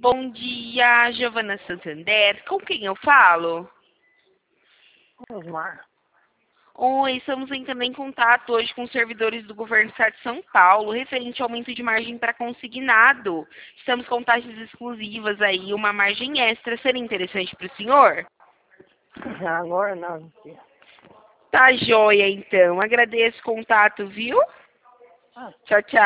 Bom dia, Giovana Santander. Com quem eu falo? Osmar. Oi, estamos entrando em contato hoje com os servidores do governo do estado de São Paulo, referente ao aumento de margem para consignado. Estamos com taxas exclusivas aí, uma margem extra. Seria interessante para o senhor? Agora não, tia. Tá joia, então. Agradeço o contato, viu? Ah, Tchau, tchau.